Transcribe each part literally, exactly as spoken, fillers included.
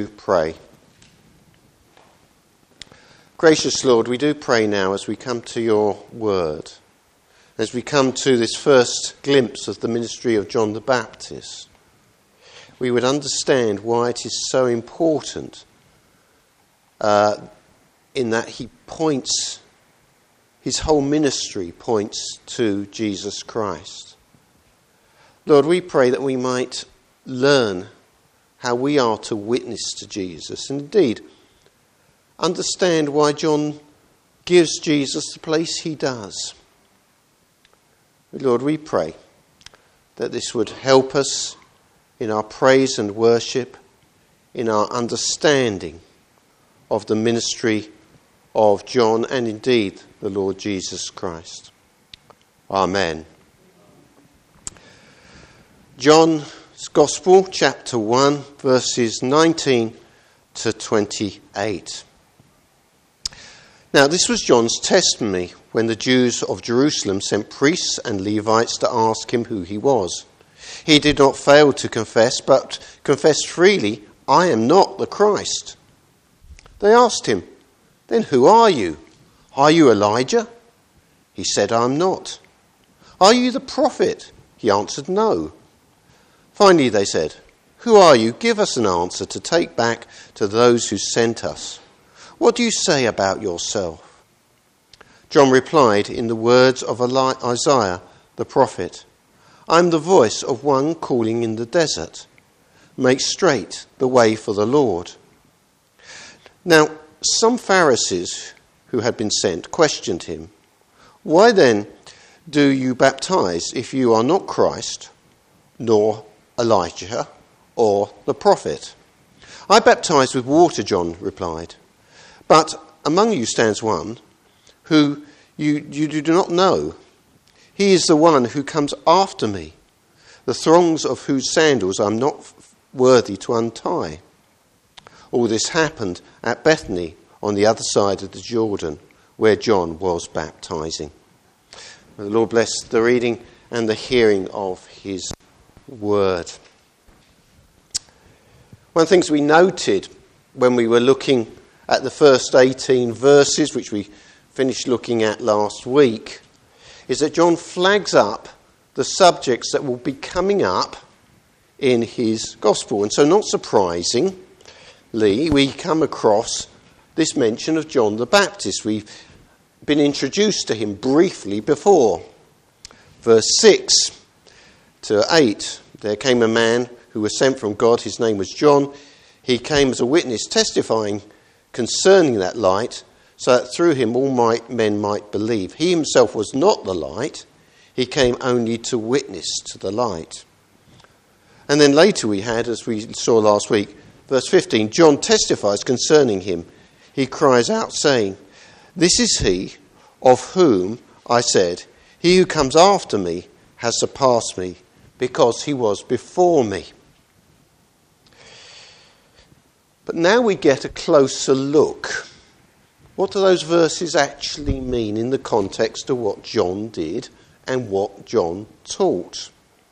to pray. Gracious Lord, we do pray now as we come to your word, as we come to this first glimpse of the ministry of John the Baptist, we would understand why it is so important uh, in that he points, his whole ministry points to Jesus Christ. Lord, we pray that we might learn how we are to witness to Jesus, and indeed understand why John gives Jesus the place he does. Lord, we pray that this would help us in our praise and worship, in our understanding of the ministry of John and indeed the Lord Jesus Christ. Amen. John's Gospel, chapter one, verses nineteen to twenty-eight. Now, this was John's testimony when the Jews of Jerusalem sent priests and Levites to ask him who he was. He did not fail to confess, but confessed freely, "I am not the Christ." They asked him, "Then who are you? Are you Elijah?" He said, "I am not." "Are you the prophet?" He answered, "No." Finally they said, "Who are you? Give us an answer to take back to those who sent us. What do you say about yourself?" John replied in the words of Isaiah the prophet, "I am the voice of one calling in the desert, make straight the way for the Lord." Now, some Pharisees who had been sent questioned him, "Why then do you baptize if you are not Christ, nor Elijah, or the prophet?" "I baptize with water," John replied. "But among you stands one who you, you do not know. He is the one who comes after me, the thongs of whose sandals I am not worthy to untie." All this happened at Bethany on the other side of the Jordan, where John was baptizing. May the Lord bless the reading and the hearing of his word. One of the things we noted when we were looking at the first eighteen verses, which we finished looking at last week, is that John flags up the subjects that will be coming up in his gospel. And so, not surprisingly, we come across this mention of John the Baptist. We've been introduced to him briefly before. Verse six to eight, there came a man who was sent from God. His name was John. He came as a witness, testifying concerning that light, so that through him all might, men might believe. He himself was not the light. He came only to witness to the light. And then later we had, as we saw last week, verse fifteen, John testifies concerning him. He cries out, saying, "This is he of whom I said, he who comes after me has surpassed me, because he was before me." But now we get a closer look. What do those verses actually mean in the context of what John did and what John taught?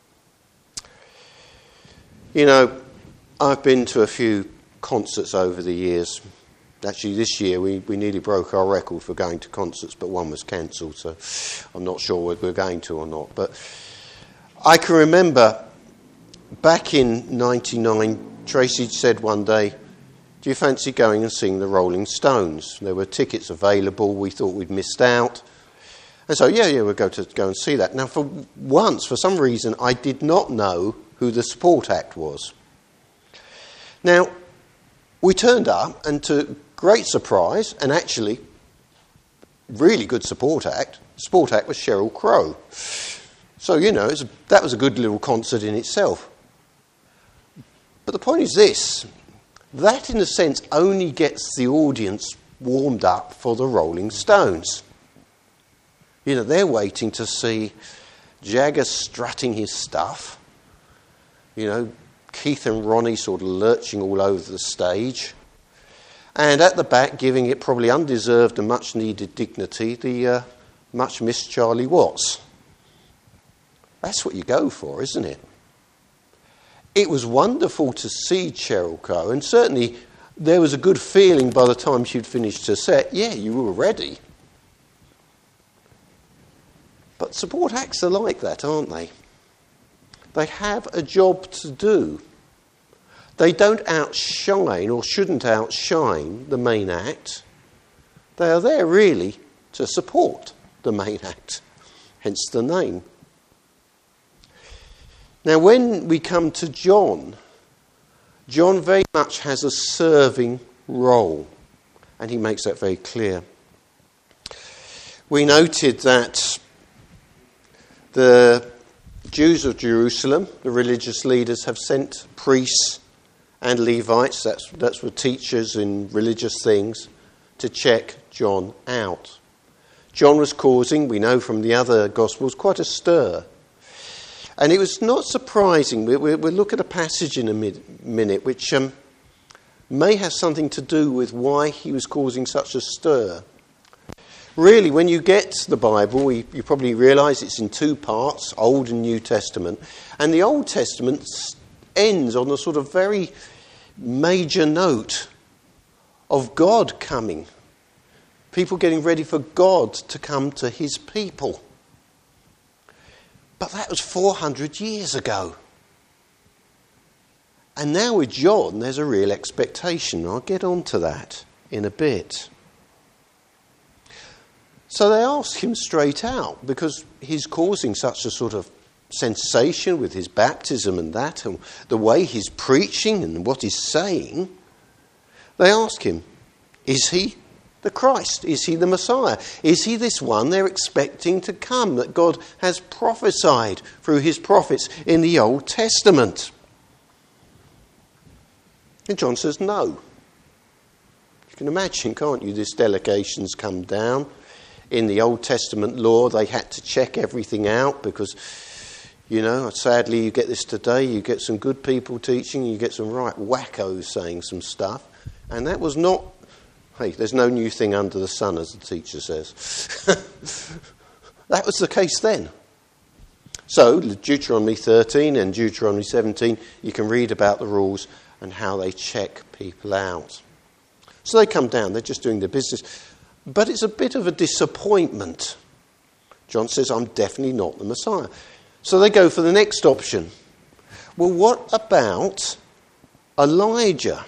You know, I've been to a few concerts over the years. Actually, this year we, we nearly broke our record for going to concerts, but one was cancelled, so I'm not sure whether we're going to or not. But I can remember back in ninety-nine, Tracy said one day, "Do you fancy going and seeing the Rolling Stones?" There were tickets available. We thought we'd missed out. And so, yeah, yeah, we'll go to go and see that. Now, for once, for some reason, I did not know who the support act was. Now, we turned up, and to great surprise, and actually really good support act, support act was Sheryl Crow. So, you know, it was a, that was a good little concert in itself. But the point is this. That, in a sense, only gets the audience warmed up for the Rolling Stones. You know, they're waiting to see Jagger strutting his stuff. You know, Keith and Ronnie sort of lurching all over the stage. And at the back, giving it probably undeserved and much-needed dignity, the uh, much-missed Charlie Watts. That's what you go for, isn't it? it was wonderful to see Cheryl Crow, and certainly there was a good feeling by the time she'd finished her set. Yeah, you were ready. But support acts are like that, aren't they? They have a job to do. They don't outshine or shouldn't outshine the main act. They are there really to support the main act, hence the name. Now when we come to John, John very much has a serving role, and he makes that very clear. We noted that the Jews of Jerusalem, the religious leaders, have sent priests and Levites, that's, that's were teachers in religious things, to check John out. John was causing, we know from the other Gospels, quite a stir. And it was not surprising. We, we, we'll look at a passage in a mid, minute which um, may have something to do with why he was causing such a stir. Really, when you get the Bible, we, you probably realise it's in two parts, Old and New Testament. And the Old Testament ends on a sort of very major note of God coming. People getting ready for God to come to his people. But that was four hundred years ago. And now with John, there's a real expectation. I'll get on to that in a bit. So they ask him straight out, because he's causing such a sort of sensation with his baptism and that, and the way he's preaching and what he's saying. They ask him, is he the Christ? Is he the Messiah? Is he this one they're expecting to come, that God has prophesied through his prophets in the Old Testament? And John says no. You can imagine, can't you, this delegation's come down. In the Old Testament law, they had to check everything out because, you know, sadly you get this today, you get some good people teaching, you get some right wackos saying some stuff. And that was not, hey, there's no new thing under the sun, as the teacher says. That was the case then. So, Deuteronomy thirteen and Deuteronomy seventeen, you can read about the rules and how they check people out. So they come down, they're just doing their business. But it's a bit of a disappointment. John says, I'm definitely not the Messiah. So they go for the next option. Well, what about Elijah?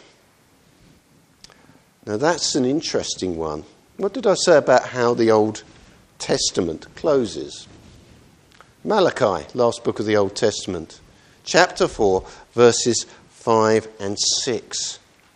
Now that's an interesting one. What did I say about how the Old Testament closes? Malachi, last book of the Old Testament, chapter four, verses five and six.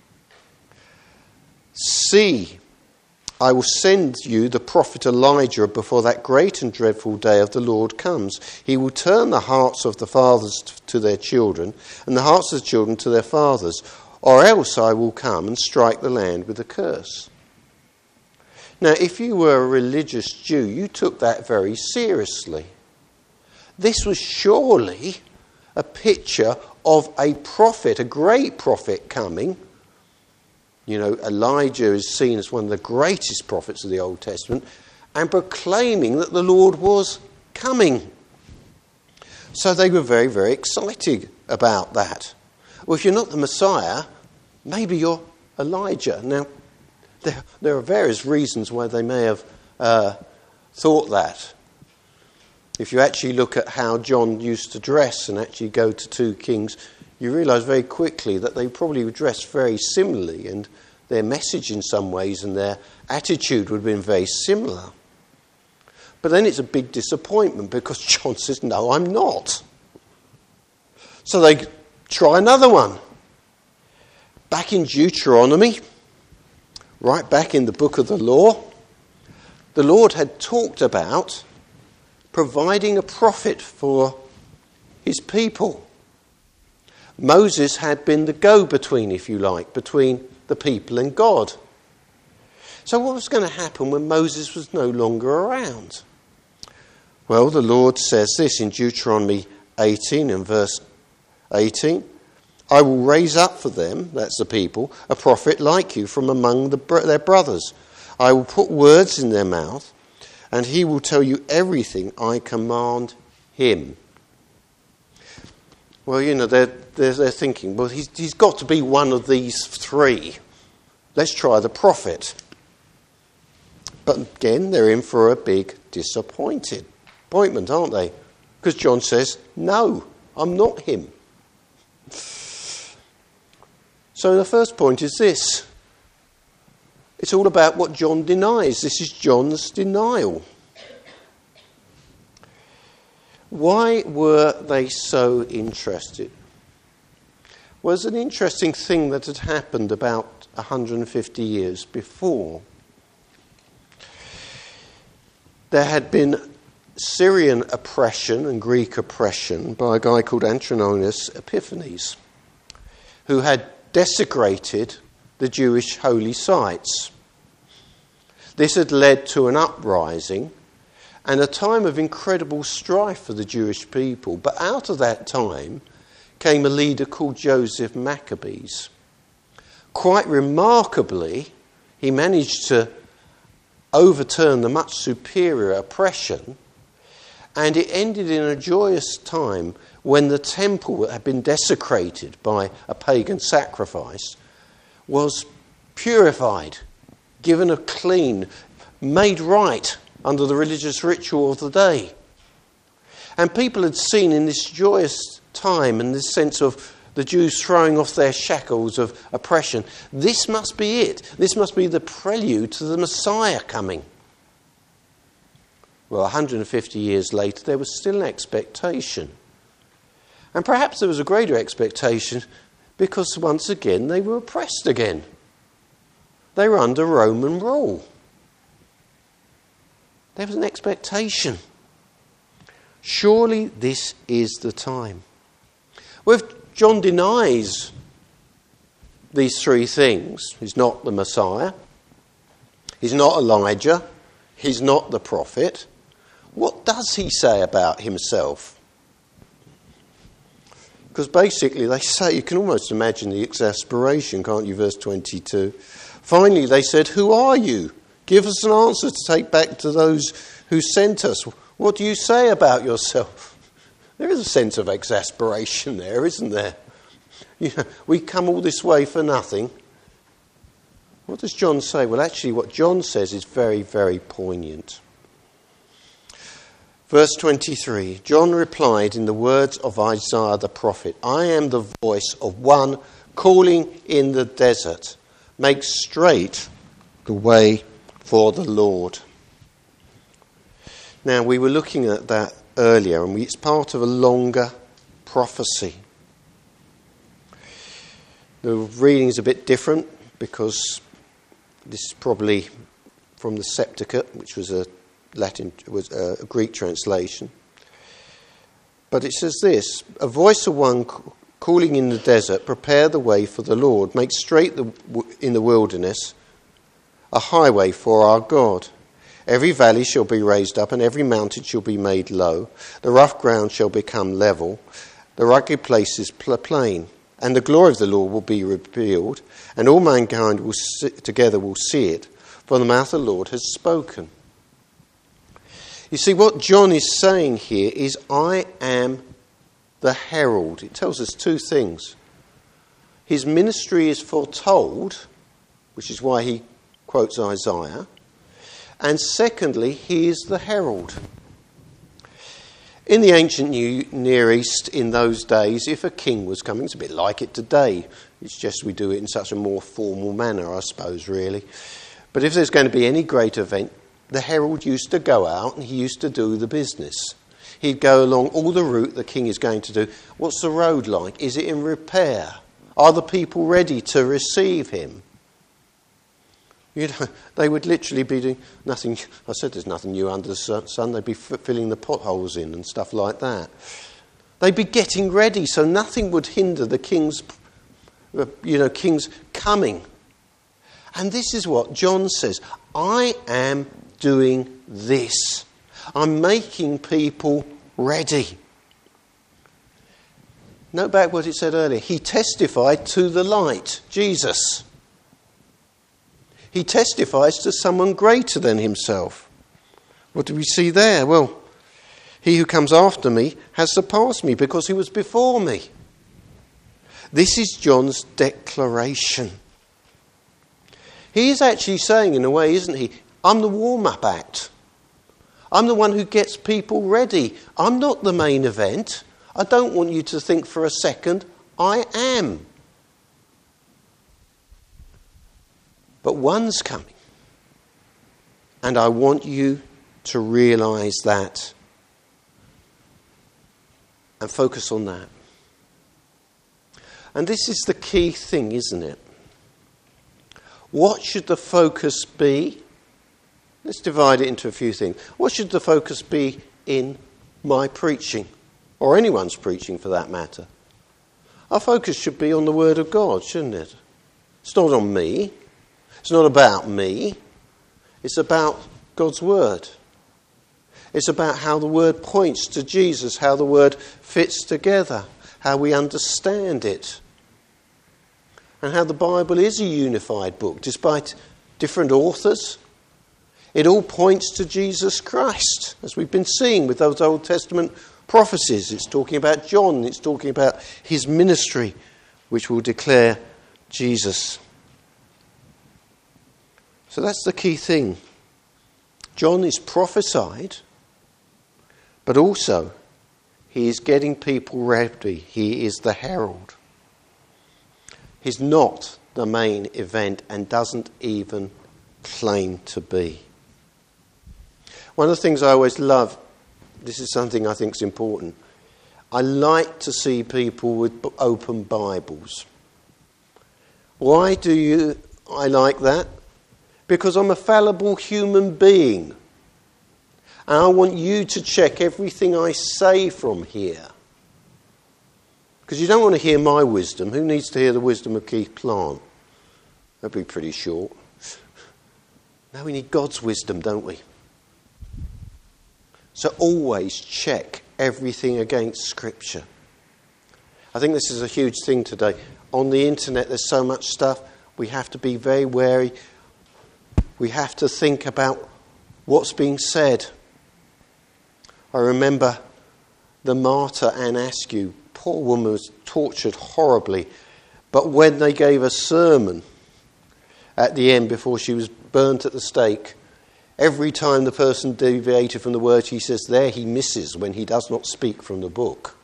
See, I will send you the prophet Elijah before that great and dreadful day of the Lord comes. He will turn the hearts of the fathers to their children and the hearts of the children to their fathers, or else I will come and strike the land with a curse. Now, if you were a religious Jew, you took that very seriously. This was surely a picture of a prophet, a great prophet coming. You know, Elijah is seen as one of the greatest prophets of the Old Testament and proclaiming that the Lord was coming. So they were very, very excited about that. Well, if you're not the Messiah, maybe you're Elijah. Now, there, there are various reasons why they may have uh, thought that. If you actually look at how John used to dress and actually go to two Kings, you realise very quickly that they probably dressed very similarly, and their message in some ways and their attitude would have been very similar. But then it's a big disappointment because John says, no, I'm not. So they try another one. Back in Deuteronomy, right back in the book of the law, the Lord had talked about providing a prophet for his people. Moses had been the go-between, if you like, between the people and God. So what was going to happen when Moses was no longer around? Well, the Lord says this in Deuteronomy eighteen and verse eighteen. I will raise up for them, that's the people, a prophet like you from among the, their brothers. I will put words in their mouth, and he will tell you everything I command him. Well, you know, they're, they're, they're thinking, well, he's, he's got to be one of these three. Let's try the prophet. But again, they're in for a big disappointed appointment, aren't they? Because John says, no, I'm not him. So the first point is this. It's all about what John denies. This is John's denial. Why were they so interested? Well, there's an interesting thing that had happened about one hundred fifty years before. There had been Syrian oppression and Greek oppression by a guy called Antoninus Epiphanes, who had desecrated the Jewish holy sites. This had led to an uprising and a time of incredible strife for the Jewish people. But out of that time came a leader called Joseph Maccabees. Quite remarkably, he managed to overturn the much superior oppression, and it ended in a joyous time when the temple that had been desecrated by a pagan sacrifice was purified, given a clean, made right under the religious ritual of the day. And people had seen in this joyous time and this sense of the Jews throwing off their shackles of oppression, this must be it. This must be the prelude to the Messiah coming. Well, one hundred fifty years later, there was still an expectation. And perhaps there was a greater expectation because once again they were oppressed again. They were under Roman rule. There was an expectation. Surely this is the time. Well, if John denies these three things, he's not the Messiah, he's not Elijah, he's not the prophet, what does he say about himself? Because basically they say, you can almost imagine the exasperation, can't you, verse twenty-two. Finally they said, who are you? Give us an answer to take back to those who sent us. What do you say about yourself? There is a sense of exasperation there, isn't there? You know, we come all this way for nothing. What does John say? Well, actually what John says is very, very poignant. Verse twenty-three, John replied in the words of Isaiah the prophet, I am the voice of one calling in the desert, make straight the way for the Lord. Now, we were looking at that earlier, and we, it's part of a longer prophecy. The reading is a bit different because this is probably from the Septuagint, which was a Latin, was a Greek translation. But it says this, a voice of one calling in the desert, prepare the way for the Lord, make straight the, in the wilderness a highway for our God. Every valley shall be raised up, and every mountain shall be made low. The rough ground shall become level, the rugged places plain. And the glory of the Lord will be revealed, and all mankind will sit together will see it, for the mouth of the Lord has spoken. You see, what John is saying here is, I am the herald. It tells us two things. His ministry is foretold, which is why he quotes Isaiah. And secondly, he is the herald. In the ancient Near East in those days, if a king was coming, it's a bit like it today. It's just we do it in such a more formal manner, I suppose, really. But if there's going to be any great event, the herald used to go out and he used to do the business. He'd go along all the route the king is going to do. What's the road like? Is it in repair? Are the people ready to receive him? You know, they would literally be doing nothing. I said there's nothing new under the sun. They'd be f- filling the potholes in and stuff like that. They'd be getting ready, so nothing would hinder the king's, you know, king's coming. And this is what John says. I am doing this. I'm making people ready. Note back what it said earlier. He testified to the light, Jesus. He testifies to someone greater than himself. What do we see there? Well, he who comes after me has surpassed me because he was before me. This is John's declaration. He is actually saying, in a way, isn't he, I'm the warm-up act. I'm the one who gets people ready. I'm not the main event. I don't want you to think for a second I am. But one's coming. And I want you to realise that. And focus on that. And this is the key thing, isn't it? What should the focus be? Let's divide it into a few things. What should the focus be in my preaching? Or anyone's preaching for that matter? Our focus should be on the Word of God, shouldn't it? It's not on me. It's not about me. It's about God's Word. It's about how the Word points to Jesus, how the Word fits together, how we understand it, and how the Bible is a unified book, despite different authors. It all points to Jesus Christ, as we've been seeing with those Old Testament prophecies. It's talking about John, it's talking about his ministry, which will declare Jesus. So that's the key thing. John is prophesied, but also he is getting people ready. He is the herald. He's not the main event and doesn't even claim to be. One of the things I always love, this is something I think is important, I like to see people with open Bibles. Why do you? I like that? Because I'm a fallible human being. And I want you to check everything I say from here. Because you don't want to hear my wisdom. Who needs to hear the wisdom of Keith Plant? That'd be pretty short. No, we need God's wisdom, don't we? So always check everything against Scripture. I think this is a huge thing today. On the internet there's so much stuff. We have to be very wary. We have to think about what's being said. I remember the martyr Anne Askew. Poor woman was tortured horribly. But when they gave a sermon at the end before she was burnt at the stake, every time the person deviated from the word, he says, there he misses when he does not speak from the book.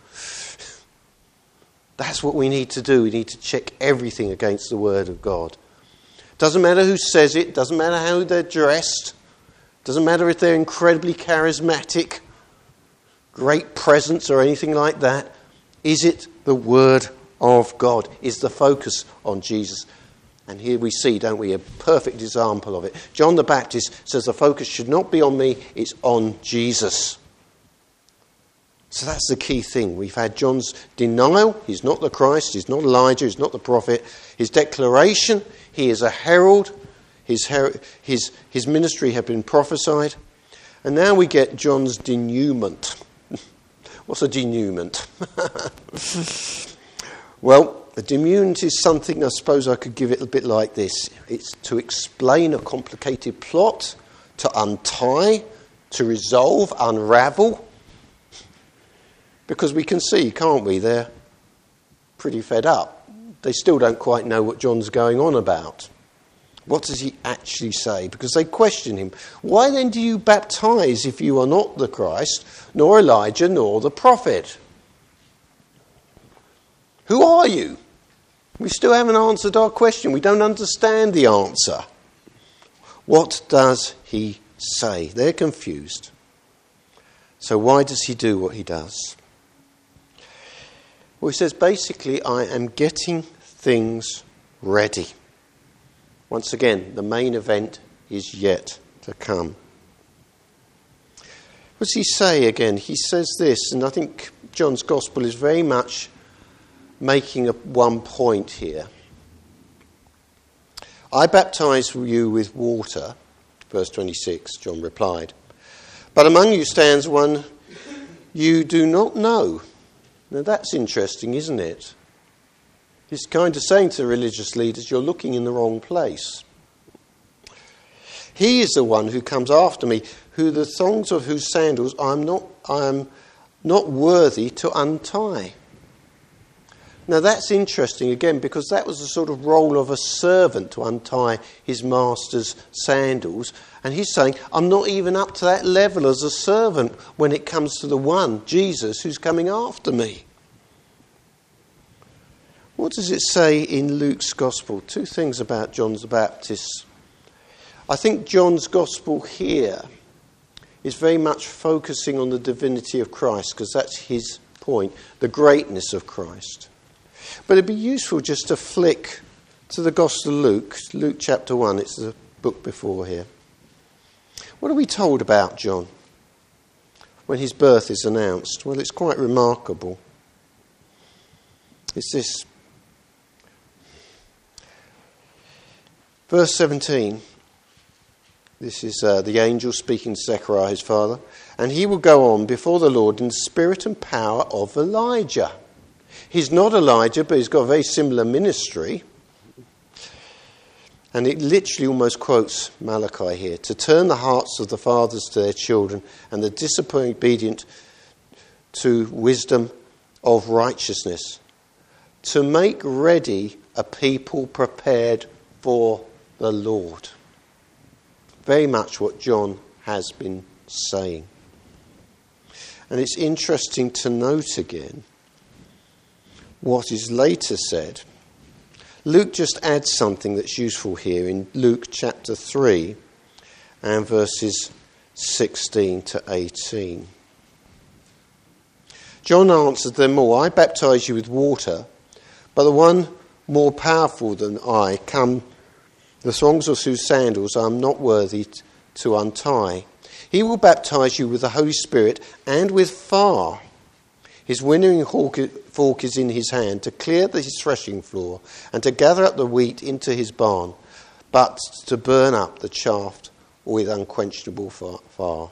That's what we need to do. We need to check everything against the word of God. Doesn't matter who says it. Doesn't matter how they're dressed. Doesn't matter if they're incredibly charismatic, great presence or anything like that. Is it the word of God? Is the focus on Jesus? And here we see, don't we, a perfect example of it. John the Baptist says the focus should not be on me, it's on Jesus. So that's the key thing. We've had John's denial. He's not the Christ. He's not Elijah. He's not the prophet. His declaration. He is a herald. His, her- his, his ministry had been prophesied. And now we get John's denouement. What's a denouement? Well, a denouement is something, I suppose I could give it a bit like this. It's to explain a complicated plot, to untie, to resolve, unravel. Because we can see, can't we, they're pretty fed up. They still don't quite know what John's going on about. What does he actually say? Because they question him. Why then do you baptize if you are not the Christ, nor Elijah, nor the prophet? Who are you? We still haven't answered our question. We don't understand the answer. What does he say? They're confused. So why does he do what he does? Well, he says, basically, I am getting things ready. Once again, the main event is yet to come. What does he say again? He says this, and I think John's Gospel is very much making a one point here. I baptize you with water, verse twenty-six, John replied. But among you stands one you do not know. Now that's interesting, isn't it? He's kind of saying to the religious leaders, you're looking in the wrong place. He is the one who comes after me, who the thongs of whose sandals I am not, I am not worthy to untie. Now that's interesting again, because that was the sort of role of a servant to untie his master's sandals. And he's saying, I'm not even up to that level as a servant when it comes to the one, Jesus, who's coming after me. What does it say in Luke's Gospel? Two things about John the Baptist. I think John's Gospel here is very much focusing on the divinity of Christ, because that's his point, the greatness of Christ. But it'd be useful just to flick to the Gospel of Luke, Luke chapter one, it's the book before here. What are we told about John when his birth is announced? Well, it's quite remarkable. It's this. Verse seventeen, this is uh, the angel speaking to Zechariah, his father, and he will go on before the Lord in the spirit and power of Elijah. He's not Elijah, but he's got a very similar ministry. And it literally almost quotes Malachi here, to turn the hearts of the fathers to their children and the disobedient to wisdom of righteousness, to make ready a people prepared for the Lord. Very much what John has been saying. And it's interesting to note again what is later said. Luke just adds something that's useful here in Luke chapter three and verses sixteen to eighteen. John answered them all, I baptize you with water, but the one more powerful than I come, the thongs of whose sandals I am not worthy to untie. He will baptize you with the Holy Spirit and with fire. His winnowing fork is in his hand to clear his threshing floor and to gather up the wheat into his barn, but to burn up the chaff with unquenchable fire.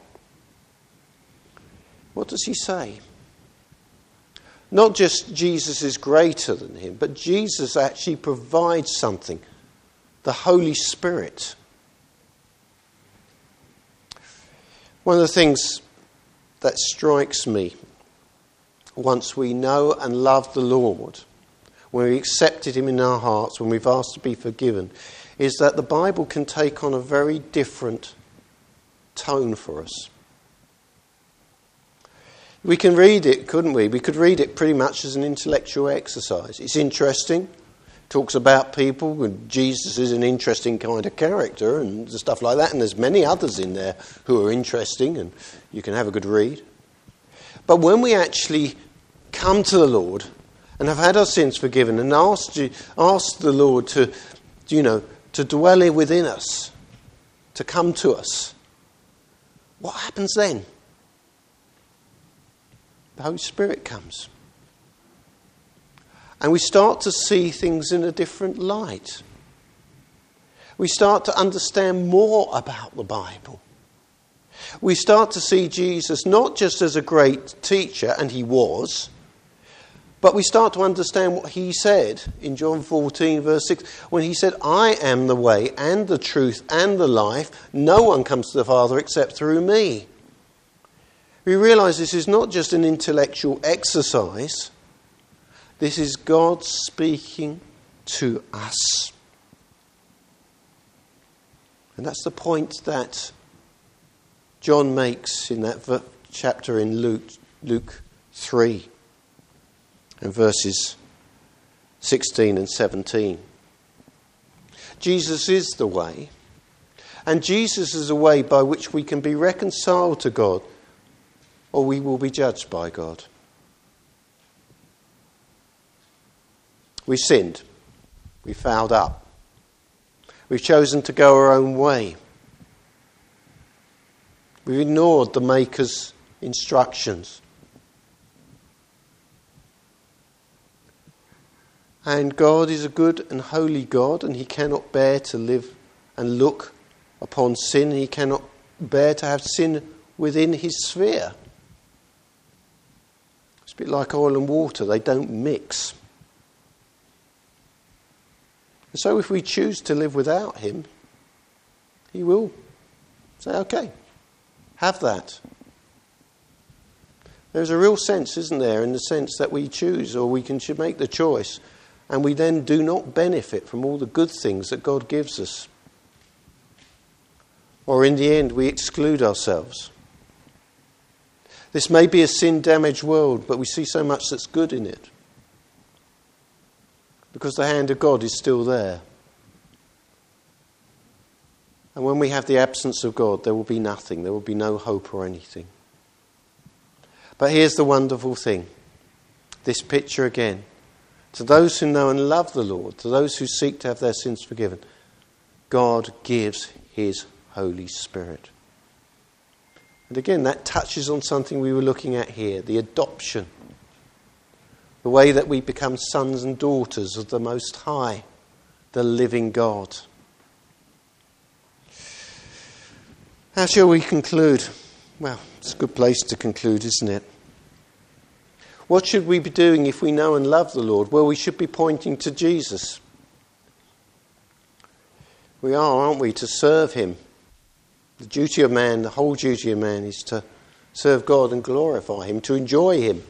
What does he say? Not just Jesus is greater than him, but Jesus actually provides something, the Holy Spirit. One of the things that strikes me once we know and love the Lord, when we accepted him in our hearts, when we've asked to be forgiven, is that the Bible can take on a very different tone for us. We can read it, couldn't we? We could read it pretty much as an intellectual exercise. It's interesting. It talks about people, and Jesus is an interesting kind of character and stuff like that, and there's many others in there who are interesting, and you can have a good read. But when we actually come to the Lord and have had our sins forgiven and asked, you, asked the Lord to, you know, to dwell within us, to come to us, what happens then? The Holy Spirit comes. And we start to see things in a different light. We start to understand more about the Bible. We start to see Jesus not just as a great teacher, and he was, but we start to understand what he said in John fourteen verse six, when he said, I am the way and the truth and the life. No one comes to the Father except through me. We realise this is not just an intellectual exercise. This is God speaking to us. And that's the point that John makes in that chapter in Luke, Luke three and verses sixteen and seventeen. Jesus is the way, and Jesus is a way by which we can be reconciled to God, or we will be judged by God. We sinned. We fouled up. We've chosen to go our own way. We've ignored the Maker's instructions. And God is a good and holy God, and he cannot bear to live and look upon sin. He cannot bear to have sin within his sphere. It's a bit like oil and water. They don't mix. And so if we choose to live without him, he will say, okay, have that. There's a real sense, isn't there, in the sense that we choose or we can should make the choice and we then do not benefit from all the good things that God gives us. Or in the end, we exclude ourselves. This may be a sin-damaged world, but we see so much that's good in it. Because the hand of God is still there. And when we have the absence of God, there will be nothing. There will be no hope or anything. But here's the wonderful thing. This picture again. To those who know and love the Lord, to those who seek to have their sins forgiven, God gives his Holy Spirit. And again, that touches on something we were looking at here, the adoption. The way that we become sons and daughters of the Most High, the living God. How shall we conclude? Well, it's a good place to conclude, isn't it? What should we be doing if we know and love the Lord? Well, we should be pointing to Jesus. We are, aren't we, to serve him. The duty of man, the whole duty of man is to serve God and glorify him, to enjoy him.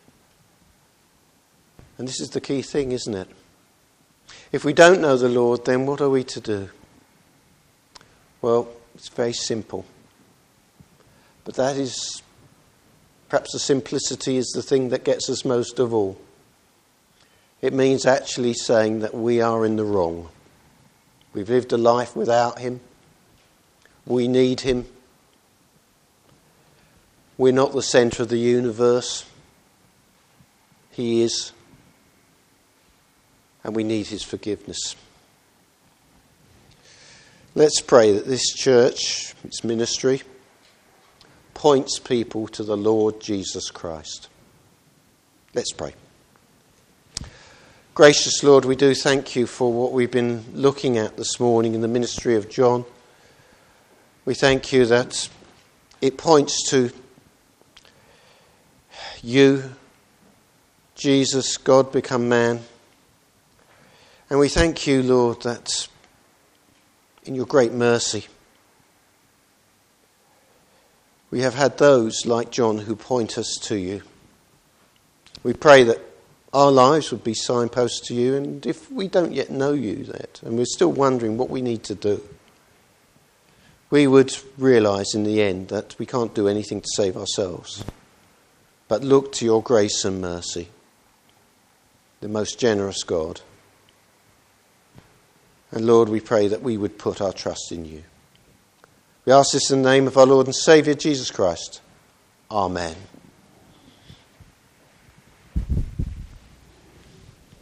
And this is the key thing, isn't it? If we don't know the Lord, then what are we to do? Well, it's very simple. But that is, perhaps the simplicity is the thing that gets us most of all. It means actually saying that we are in the wrong. We've lived a life without him. We need him. We're not the centre of the universe. He is. And we need his forgiveness. Let's pray that this church, its ministry, points people to the Lord Jesus Christ. Let's pray. Gracious Lord, we do thank you for what we've been looking at this morning in the ministry of John. We thank you that it points to you, Jesus, God become man. And we thank you, Lord, that in your great mercy, we have had those like John who point us to you. We pray that our lives would be signposts to you, and if we don't yet know you yet, and we're still wondering what we need to do, we would realise in the end that we can't do anything to save ourselves, but look to your grace and mercy, the most generous God. And Lord, we pray that we would put our trust in you. We ask this in the name of our Lord and Saviour, Jesus Christ. Amen.